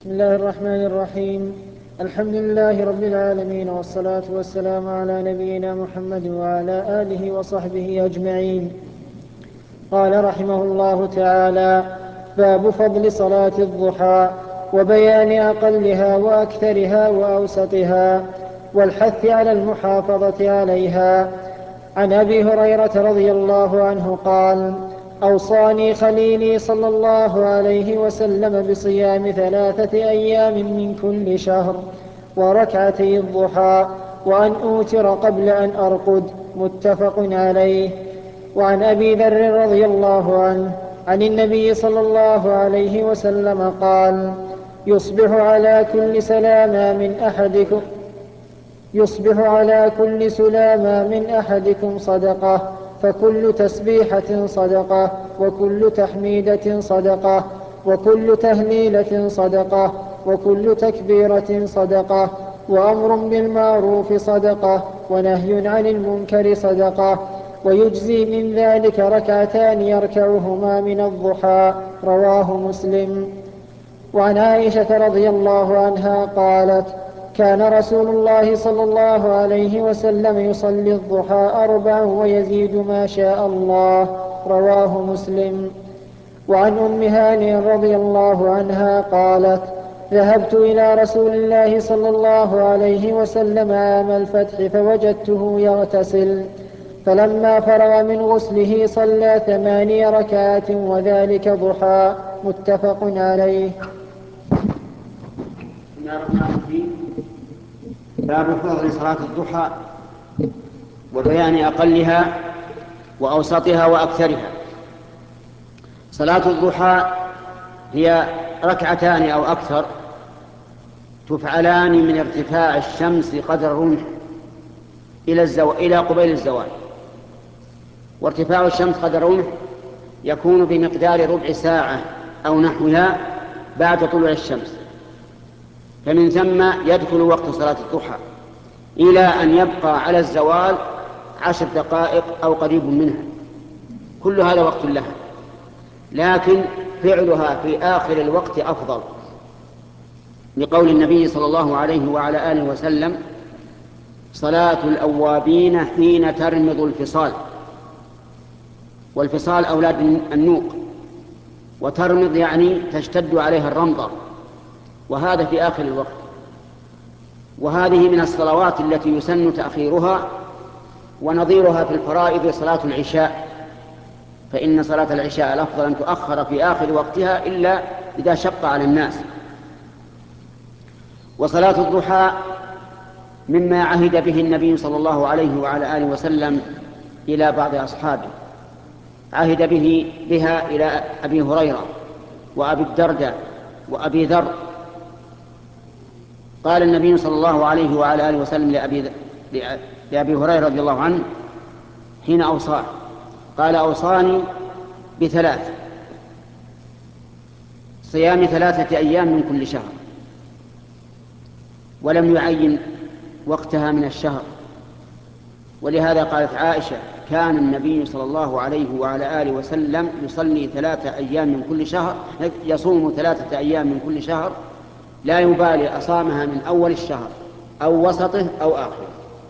بسم الله الرحمن الرحيم. الحمد لله رب العالمين، والصلاة والسلام على نبينا محمد وعلى آله وصحبه أجمعين. قال رحمه الله تعالى: باب فضل صلاة الضحى وبيان أقلها وأكثرها وأوسطها والحث على المحافظة عليها. عن أبي هريرة رضي الله عنه قال: أوصاني خليلي صلى الله عليه وسلم بصيام 3 أيام من كل شهر وركعتي الضحى وأن أوتر قبل أن أرقد. متفق عليه. وعن أبي ذر رضي الله عنه عن النبي صلى الله عليه وسلم قال: يصبح على كل سلامة من أحدكم صدقة، فكل تسبيحة صدقة، وكل تحميدة صدقة، وكل تهليلة صدقة، وكل تكبيرة صدقة، وأمر بالمعروف صدقة، ونهي عن المنكر صدقة، ويجزي من ذلك 2 يركعهما من الضحى. رواه مسلم. وعن عائشة رضي الله عنها قالت: كان رسول الله صلى الله عليه وسلم يصلي الضحى 4 ويزيد ما شاء الله. رواه مسلم. وعن أم هانئ رضي الله عنها قالت: ذهبت إلى رسول الله صلى الله عليه وسلم عام الفتح فوجدته يغتسل، فلما فرغ من غسله صلى 8 ركعات وذلك ضحى. متفق عليه. بسم الله الرحمن الرحيم. باب فضل صلاة الضحى وبيان أقلها وأوسطها وأكثرها. صلاة الضحى هي 2 أو أكثر تفعلان من ارتفاع الشمس قدر الرمح إلى قبيل الزوال. وارتفاع الشمس قدر الرمح يكون بمقدار ربع ساعة أو نحوها بعد طلوع الشمس، فمن ثم يدخل وقت صلاة الضحى إلى أن يبقى على الزوال 10 دقائق أو قريب منها، كل هذا وقت لها، لكن فعلها في آخر الوقت أفضل، لقول النبي صلى الله عليه وعلى آله وسلم: صلاة الأوابين حين ترمض الفصال. والفصال أولاد النوق، وترمض يعني تشتد عليها الرمضة، وهذا في آخر الوقت. وهذه من الصلوات التي يسن تأخيرها، ونظيرها في الفرائض صلاة العشاء، فإن صلاة العشاء الأفضل أن تؤخر في آخر وقتها إلا إذا شق على الناس. وصلاة الضحى مما عهد به النبي صلى الله عليه وعلى آله وسلم إلى بعض أصحابه، عهد بها إلى أبي هريرة وأبي الدرداء وأبي ذر. قال النبي صلى الله عليه وعلى آله وسلم لأبي هريرة رضي الله عنه حين أوصاه، قال: أوصاني ب3: صيام 3 أيام من كل شهر، ولم يعين وقتها من الشهر. ولهذا قالت عائشة: كان النبي صلى الله عليه وعلى آله وسلم يصلي 3 أيام من كل شهر، يصوم 3 أيام من كل شهر، لا يبالي أصامها من أول الشهر أو وسطه أو آخره،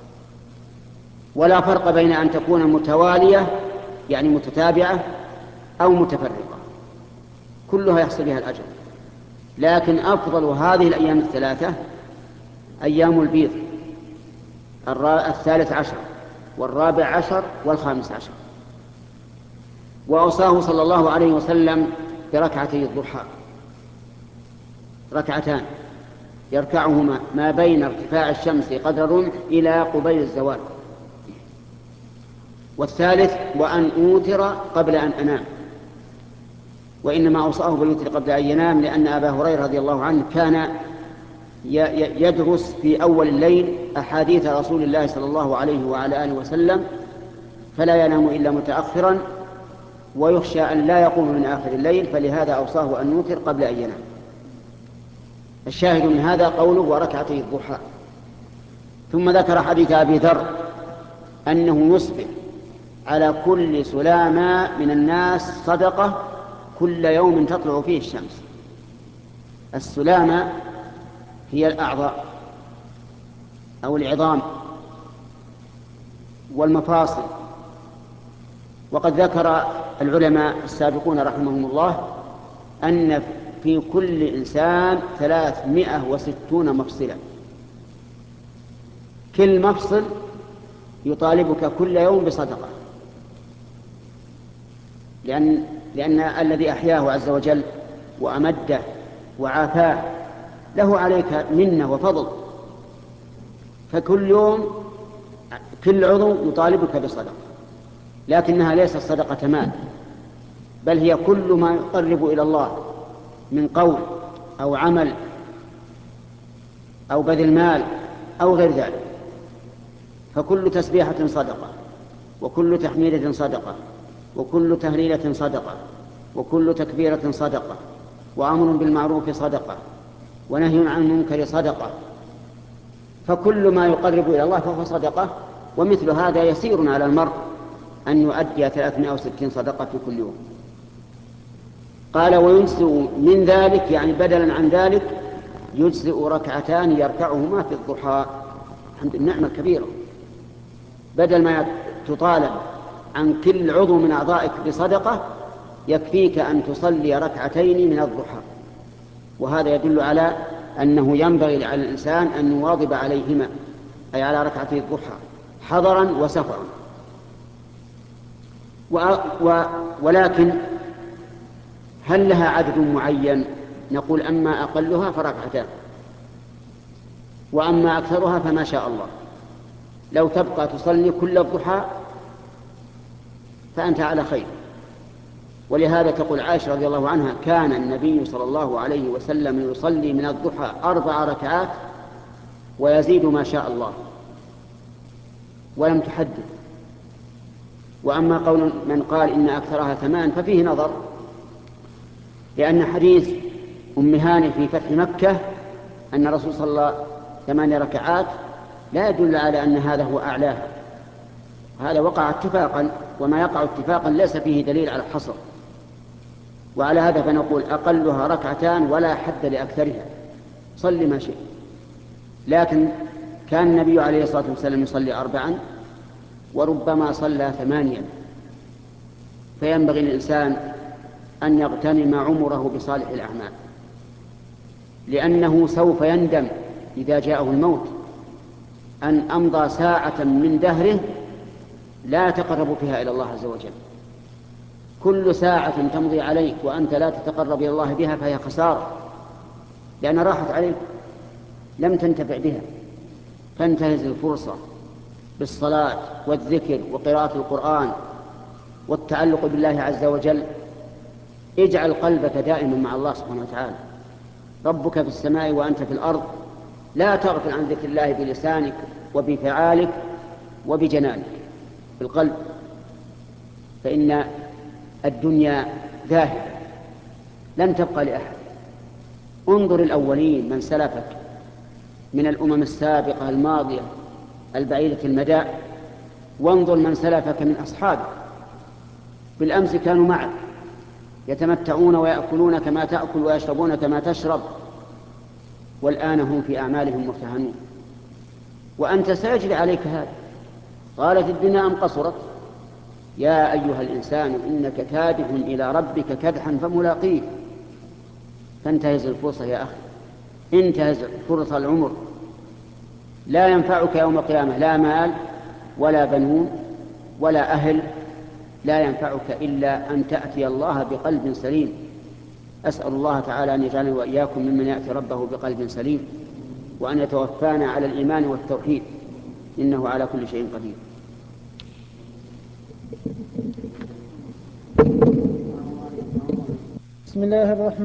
ولا فرق بين أن تكون متوالية يعني متتابعة أو متفرقة، كلها يحصل بها الأجر. لكن أفضل هذه الأيام 3 أيام البيض، 13 و14 و15. وأوصاه صلى الله عليه وسلم بركعتي الضحى، 2 يركعهما ما بين ارتفاع الشمس قدر الرمح إلى قبيل الزوال. والثالث: وأن أوتر قبل أن أنام. وإنما أوصاه بالوتر قبل أن ينام لأن أبا هريرة رضي الله عنه كان يدرس في أول الليل أحاديث رسول الله صلى الله عليه وعلى آله وسلم، فلا ينام إلا متأخرا، ويخشى أن لا يقوم من آخر الليل، فلهذا أوصاه أن يوتر قبل أن ينام. الشاهد من هذا قوله: وركعتي الضحى. ثم ذكر حديث أبي ذر أنه يصبح على كل سلامة من الناس صدقة كل يوم تطلع فيه الشمس. السلامة هي الأعضاء أو العظام والمفاصل. وقد ذكر العلماء السابقون رحمهم الله أن في كل إنسان 360 مفصلا، كل مفصل يطالبك كل يوم بصدقة، لأن الذي أحياه عز وجل وأمده وعافاه له عليك منة وفضل، فكل يوم كل عضو يطالبك بصدقة، لكنها ليست صدقة مال، بل هي كل ما يقرب إلى الله من قول أو عمل أو بذل مال أو غير ذلك. فكل تسبيحة صدقة، وكل تحميدة صدقة، وكل تهليلة صدقة، وكل تكبيرة صدقة، وأمر بالمعروف صدقة، ونهي عن المنكر صدقة. فكل ما يقرب إلى الله فهو صدقة، ومثل هذا يسير على المرء أن يؤدي 360 صدقة في كل يوم. قال ويجزئ من ذلك، يعني بدلا عن ذلك يجزئ ركعتان يركعهما في الضحى. الحمد لله، نعمة كبيرة. بدل ما تطالب عن كل عضو من أعضائك بصدقة، يكفيك أن تصلي ركعتين من الضحى. وهذا يدل على أنه ينبغي على الإنسان أن يواظب عليهما، أي على ركعتي الضحى حضرا وسفرا. ولكن هل لها عدد معين؟ نقول أما أقلها فركعتان، وأما أكثرها فما شاء الله. لو تبقى تصلي كل الضحى فأنت على خير. ولهذا تقول عائشة رضي الله عنها كان النبي صلى الله عليه وسلم يصلي من الضحى 4 ركعات ويزيد ما شاء الله، ولم تحدد. وأما قول من قال إن أكثرها 8 ففيه نظر، لأن حديث أم هاني في فتح مكة أن الرسول صلى الله 8 ركعات لا يدل على أن هذا هو أعلاها. هذا وقع اتفاقا، وما يقع اتفاقا ليس فيه دليل على الحصر. وعلى هذا فنقول أقلها ركعتان ولا حد لأكثرها، صل ما شئت. لكن كان النبي عليه الصلاة والسلام يصلي 4 وربما صلى 8. فينبغي للإنسان أن يغتنم عمره بصالح الأعمال، لأنه سوف يندم إذا جاءه الموت أن أمضى ساعة من دهره لا تقرب فيها إلى الله عز وجل. كل ساعة تمضي عليك وأنت لا تتقرب إلى الله بها فهي خسارة، لأن راحت عليك لم تنتفع بها. فانتهز الفرصة بالصلاة والذكر وقراءة القرآن والتعلق بالله عز وجل. اجعل قلبك دائما مع الله سبحانه وتعالى. ربك في السماء وأنت في الأرض، لا تغفل عن ذكر الله بلسانك وبفعالك وبجنانك بالقلب، فإن الدنيا ذاهبة لن تبقى لأحد. انظر الأولين من سلفك من الأمم السابقة الماضية البعيدة المدى، وانظر من سلفك من أصحابك. بالأمس كانوا معك يتمتعون ويأكلون كما تأكل ويشربون كما تشرب، والآن هم في أعمالهم مرتهنون، وأنت سيجري عليك هذا. قالت الدنيا أم قصرت؟ يا أيها الإنسان إنك كادح إلى ربك كدحا فملاقيه. فانتهز الفرصة يا أخي، انتهز فرصة العمر. لا ينفعك يوم القيامة لا مال ولا بنون ولا أهل، لا ينفعك إلا أن تأتي الله بقلب سليم. أسأل الله تعالى أن يجعلني وإياكم ممن يأتي ربه بقلب سليم، وأن يتوفانا على الإيمان والتوحيد، إنه على كل شيء قدير. بسم الله الرحمن